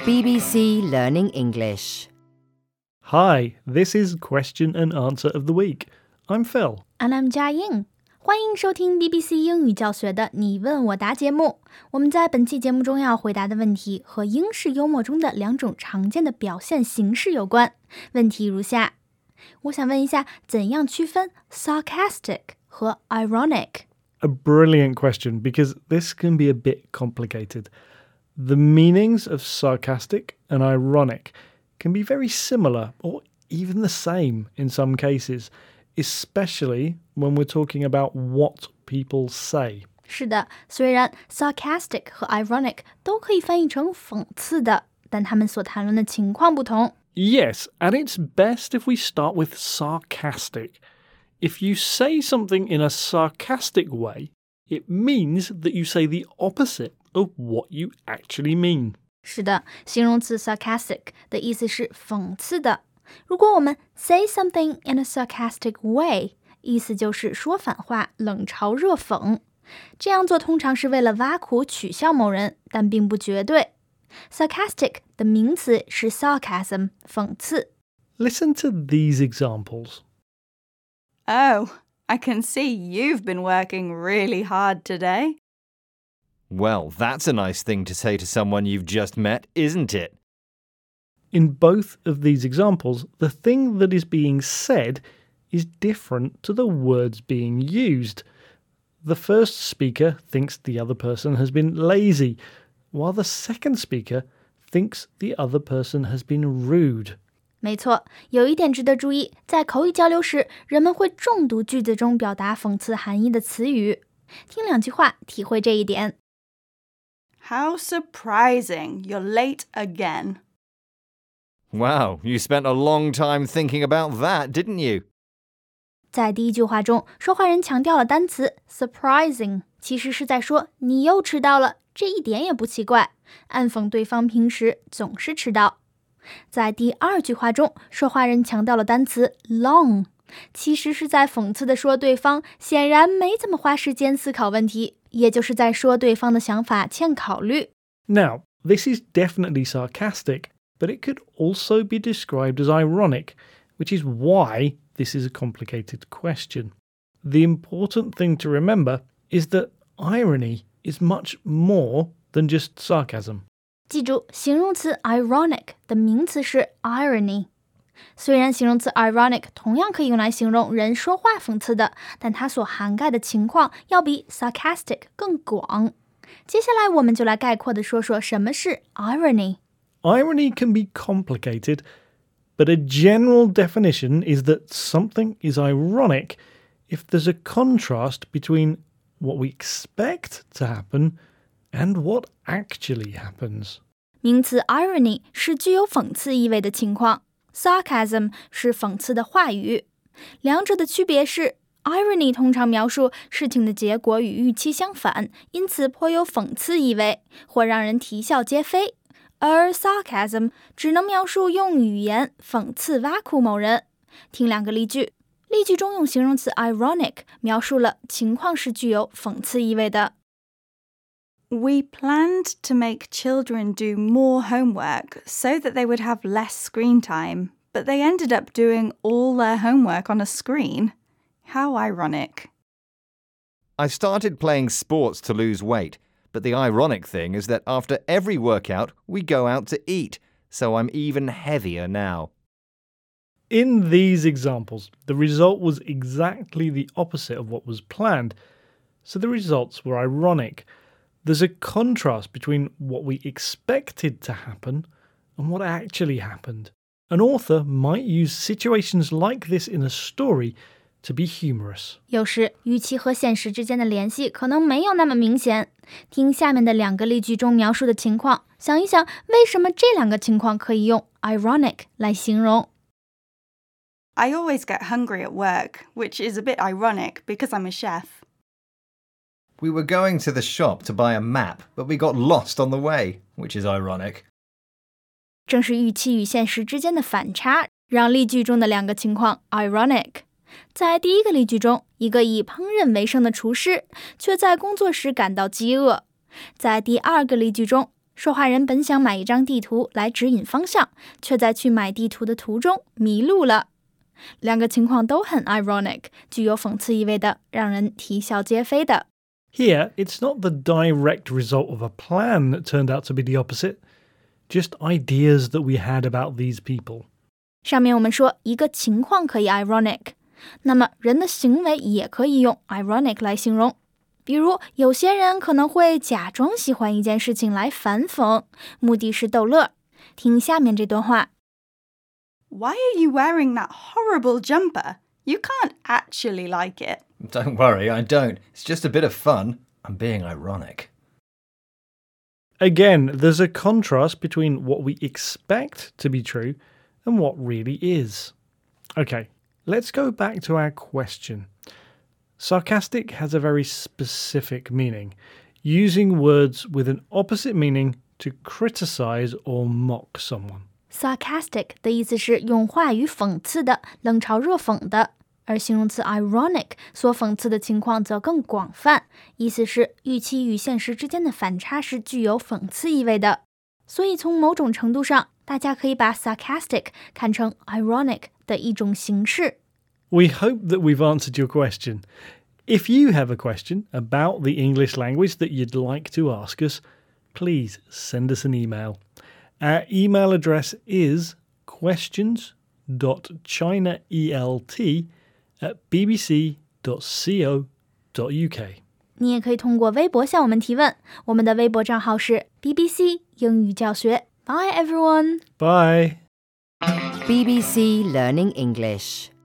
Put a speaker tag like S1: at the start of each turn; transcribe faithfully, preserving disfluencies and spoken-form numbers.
S1: B B C Learning English.
S2: Hi, this is Question and Answer of the Week. I'm Phil.
S3: And I'm Jiaying. 欢迎收听 B B C 英语教学的你问我答节目。我们在本期节目中要回答的问题和英式幽默中的两种常见的表现形式有关。问题如下，我想问一下，怎样区分 sarcastic 和 ironic？
S2: A brilliant question because this can be a bit complicated. The meanings of sarcastic and ironic can be very similar or even the same in some cases, especially when we're talking about what people say.
S3: 是的，虽然 sarcastic 和 ironic 都可以翻译成讽刺的，但他们所谈论的情况不同。
S2: Yes, and it's best if we start with sarcastic. If you say something in a sarcastic way, it means that you say the opposite of what you actually mean.
S3: 是的，形容词 sarcastic 的意思是讽刺的。如果我们 say something in a sarcastic way， 意思就是说反话，冷嘲热讽。这样做通常是为了挖苦取笑某人，但并不绝对。sarcastic 的名词是 sarcasm， 讽刺。
S2: Listen to these examples.
S4: Oh, I can see you've been working really hard today.
S5: Well, that's a nice thing to say to someone you've just met, isn't it?
S2: In both of these examples, the thing that is being said is different to the words being used. The first speaker thinks the other person has been lazy, while the second speaker thinks the other person has been rude.
S3: 没错，有一点值得注意，在口语交流时，人们会重读句子中表达讽刺含义的词语。听两句话，体会这一点。
S4: How surprising, you're late again.
S5: Wow, you spent a long time thinking about that, didn't you?
S3: 在第一句话中，说话人强调了单词 surprising， 其实是在说你又迟到了，这一点也不奇怪，暗讽对方平时总是迟到。在第二句话中，说话人强调了单词 long， 其实是在讽刺地说对方显然没怎么花时间思考问题，也就是在说对方的想法欠考虑。
S2: Now, this is definitely sarcastic, but it could also be described as ironic, which is why this is a complicated question. The important thing to remember is that irony is much more than just sarcasm.
S3: 记住，形容词 ironic 的名词是 irony。虽然形容词 ironic 同样可以用来形容人说话讽刺的，但它所涵盖的情况要比 sarcastic 更广。接下来我们就来概括地说说什么是 irony。Irony
S2: can be complicated, but a general definition is that something is ironic if there's a contrast between what we expect to happen and what actually happens.
S3: 名词 irony 是具有讽刺意味的情况， sarcasm 是讽刺的话语。两者的区别是 irony 通常描述事情的结果与预期相反，因此颇有讽刺意味，或让人啼笑皆非。而 sarcasm 只能描述用语言讽刺挖苦某人。听两个例句，例句中用形容词 ironic 描述了情况是具有讽刺意味的。
S4: We planned to make children do more homework so that they would have less screen time, but they ended up doing all their homework on a screen. How ironic.
S5: I started playing sports to lose weight.But the ironic thing is that after every workout, we go out to eat, so I'm even heavier now.
S2: In these examples, the result was exactly the opposite of what was planned, so the results were ironic. There's a contrast between what we expected to happen and what actually happened. An author might use situations like this in a story to be humorous.
S3: 有时预期和现实之间的联系可能没有那么明显。听下面的两个例句中描述的情况，想一想为什么这两个情况可以用 ironic 来形容。
S4: I always get hungry at work, which is a bit ironic because I'm a chef.
S5: We were going to the shop to buy a map, but we got lost on the way, which is ironic.
S3: 正是预期与现实之间的反差，让例句中的两个情况 ironic。在第一个例句中，一个以烹饪为生的厨师却在工作时感到饥饿。在第二个例句中， 说话人本想买一张地图来指引方向，却在去买地图的途中迷路了。两个情况都很 ironic， 具有讽刺意味的，让人啼笑皆非的。
S2: Here, it's not the direct result of a plan that turned out to be the opposite, just ideas that we had about these people.
S3: 上面我们说一个情况可以 ironic， 那么人的行为也可以用 ironic 来形容。比如有些人可能会假装喜欢一件事情来反讽，目的是逗乐。听下面这段话。
S4: Why are you wearing that horrible jumper? You can't actually like it.
S5: Don't worry, I don't. It's just a bit of fun. I'm being ironic.
S2: Again, there's a contrast between what we expect to be true and what really is. Okay, let's go back to our question. Sarcastic has a very specific meaning, using words with an opposite meaning to criticize or mock someone.
S3: Sarcastic 的意思是用话语讽刺的，冷嘲热讽的，而形容词 ironic 所讽刺的情况则更广泛，意思是预期与现实之间的反差是具有讽刺意味的。所以从某种程度上，大家可以把 sarcastic 看成 ironic 的一种形式。
S2: We hope that we've answered your question. If you have a question about the English language that you'd like to ask us, please send us an email. Our email address is questions dot chinaelt at b b c dot co dot u k.
S3: 你也可以通过微博向我们提问，我们的微博账号是 B B C 英语教学。Bye everyone!
S2: Bye!
S1: B B C Learning English